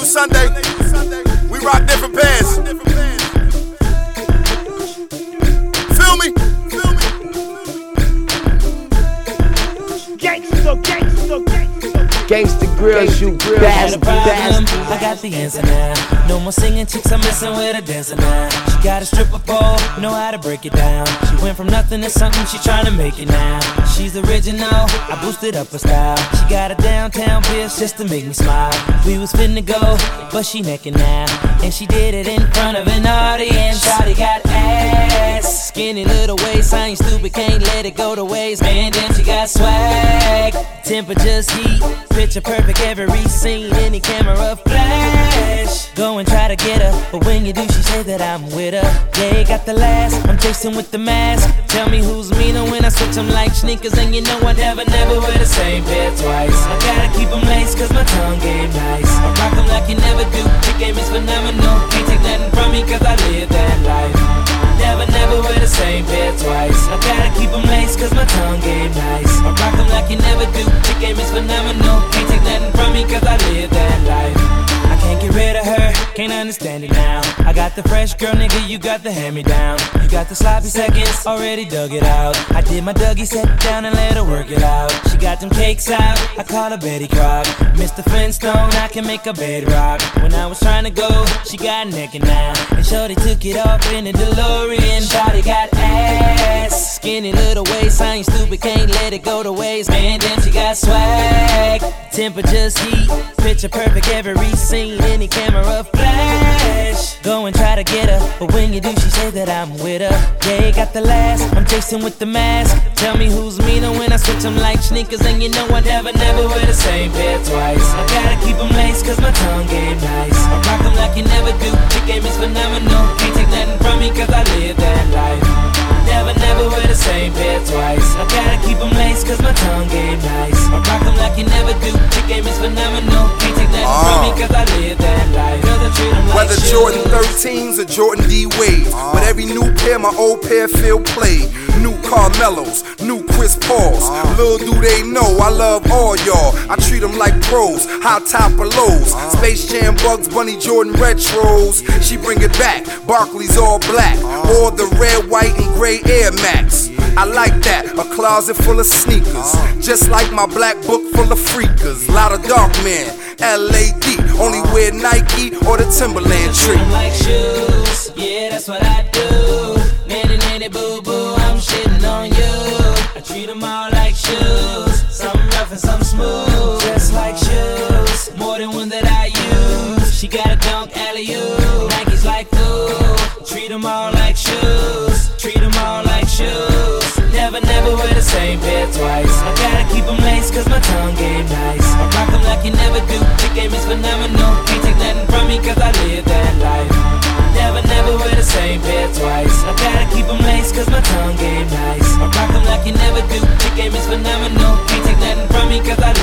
Sunday. We rock different pairs. Feel me? Gangsta grills, you bastard. I got the answer now. No more singing chicks, I'm messing with a dancer now. She got a stripper pole, know how to break it down. She went from nothing to something, she tryna make it now. She's original, I boosted up her style. She got a downtown bitch just to make me smile. We was finna go, but she necking now. And she did it in front of an audience. Shawty got ass, skinny little waist. I ain't stupid, can't let it go to waste. Man, damn, she got swag. Temper just heat, picture perfect every scene. Any camera flash, go and try to get her, but when you do, she say that I'm with her. Yeah, got the last, I'm chasing with the mask. Tell me who's meaner when I switch them like sneakers. And you know I never wear the same pair twice. I gotta keep them laced cause my tongue game nice. I rock them like you never do, the game is phenomenal. Can't take nothing from me cause I live that life. Never wear the same pair twice. I gotta keep them laced cause my tongue game nice. I rock them like you never do, the game is phenomenal. Can't take nothing from me cause I live that life. I can't get rid of her, can't understand it now. I got the fresh girl, nigga, you got the hand-me-down. You got the sloppy seconds, already dug it out. I did my Dougie, sat down and let her work it out. She got them cakes out, I call her Betty Crock. Mr. Flintstone, I can make a bed rock. When I was trying to go, she got naked now. And shorty took it off in a DeLorean. Shorty got ass, skinny little waist. I ain't stupid, can't let it go to waste. Man, damn, she got swag. Temper just heat, picture perfect every scene. Any camera flash, go and try to get her, but when you do, she say that I'm with her. Yeah, got the last, I'm chasing with the mask. Tell me who's meaner when I switch them like sneakers. And you know I never wear the same pair twice. I gotta keep them laced cause my tongue game nice. I rock them like you never do, the game is phenomenal. Can't take nothing from me cause I live that life. Never wear the same pair twice. I gotta keep them laced cause my tongue game nice. I rock them like you never do, the game is phenomenal. Can't take nothing from me cause I live that life. Cause I treat them like whether shoes. Jordan 13s or Jordan D Wade, with every new pair, my old pair feel played. New Carmelos, new Chris Pauls. Little do they know I love all y'all. I treat them like pros, high top or lows. Space Jam, Bugs Bunny, Jordan retros. She bring it back, Barkley's all black. Or the red, white, and gray Air Max. I like that, a closet full of sneakers. Just like my black book full of freakers. Lot of dark men, LAD. Only wear Nike or the Timberland tree. Treat 'em like shoes, yeah, that's what I do. Nanny, boo boo, I'm shitting on you. I treat 'em all like shoes, some rough and some smooth. Just like shoes, more than one that I use. She got a dunk alley-oop, Nike's like food. Treat 'em all like shoes, treat 'em all like shoes. Never wear the same pair twice. I gotta keep them laced cause my tongue game nice. I rock them like you never do, the game is phenomenal. Can't take nothing from me cause I live that life. Never wear the same pair twice. I gotta keep them laced cause my tongue game nice. I rock them like you never do, the game is phenomenal. Can't take nothing from me cause I